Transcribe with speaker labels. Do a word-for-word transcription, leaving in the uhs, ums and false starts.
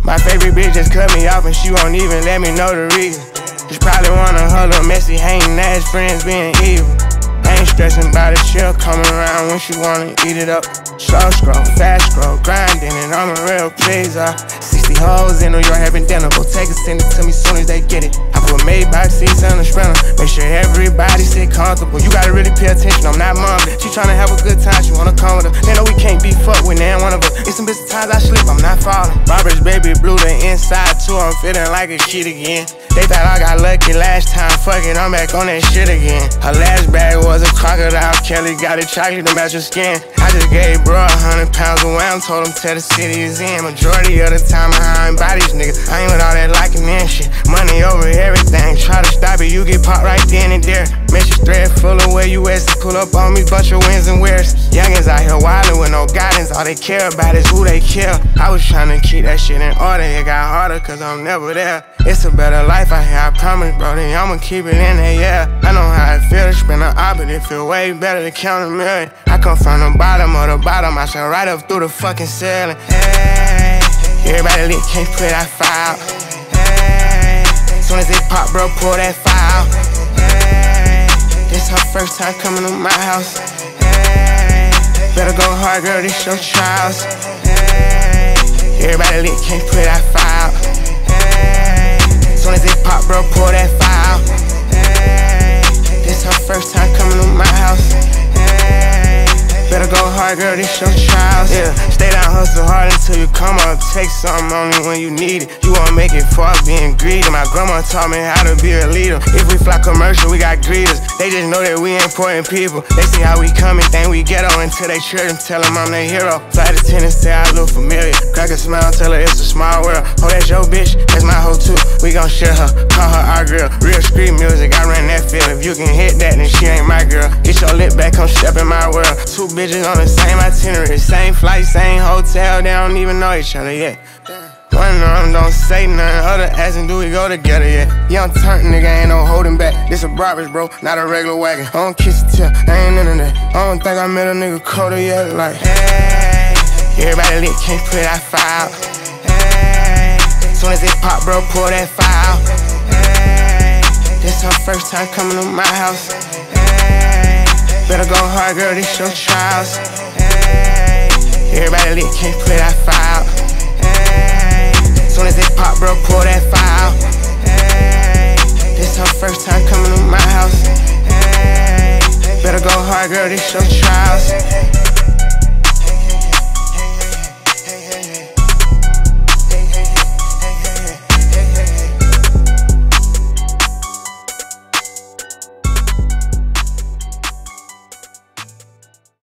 Speaker 1: My favorite bitch just cut me off and she won't even let me know the reason. Just probably wanna her little messy hating ass friends being evil. I ain't stressing about a chill coming around when she wanna eat it up. Slow scroll, fast scroll, grinding, and I'm a real pleaser. Sixty hoes in New York having dinner, go take it, send it to me soon as they get it. I put Maybach seats on the sprinter, make sure everybody sit comfortable. You gotta really pay attention, I'm not mom. She tryna have a good time, she wanna come with her. They know we can't be fucked with neither one of us. In some business times I slip, I'm not falling. Robert's baby blue, the inside too, I'm feeling like a shit again. They thought I got lucky last time, fuck it, I'm back on that shit again. Her last bag was a crocodile, Kelly got it chocolate to match her skin. I just gave bro a hundred pounds of wham, told him tell the city is in. Majority of the time I ain't by these niggas, I ain't with all that liking and shit. Money over everything, try to stop it, you get popped right then and there. Message thread full of where you at, so pull up on me, bunch of wins and wears. Youngins out here wildin' with no guidance, all they care about is who they kill. I was tryna keep that shit in order, it got harder cause I'm never there. It's a better life out here, I promise, bro, then I'ma keep it in there, yeah. I know how it feel to spend an op, but it feel way better to count a million. I come from the bottom of the bottom, I shine right up through the fucking ceiling. Hey, everybody lit, can't put that file. Hey, soon as it pop, bro, pull that file. Hey, this her first time coming to my house. Hey, better go hard, girl, this your trials. Hey, everybody lit, can't put that file. Soon as it pop, bro, pull that file. Hey, this her first time coming to my house. Hey, better go hard, girl, this your trials. Yeah, stay down, hustle hard until you come up. Take something only when you need it. You won't make it far being greedy. My grandma taught me how to be a leader. If we fly commercial, we got greeters. They just know that we important people. They see how we come and think we ghetto until they church and tell them I'm their hero. Flight attendant say I look familiar. Crack a smile, tell her it's a small world. Oh, that's your bitch, that's my hoe too. We gon' share her, call her our girl. Real street music, I ran that field. If you can hit that, then she ain't my girl. Get your lip back, come step in my world. Two bitches on the same itinerary, same flight, same hotel. They don't even know each other yet. One of them don't say nothing, other asking do we go together yet. Young turnt nigga, ain't no holding back. This a Brabus, bro, not a regular wagon. I don't kiss the tip, I ain't none of that. I don't think I met a nigga colder yet. Like, hey, everybody lit, can't put that file. Hey, soon as it pop, bro, pull that file. Hey, this her first time coming to my house. Hey, better go hard, girl, this your trials. Hey, everybody lit, can't put that file. Soon as it pop, bro, pull that file. Hey, this her first time coming to my house. Hey, better go hard, girl, this your trials.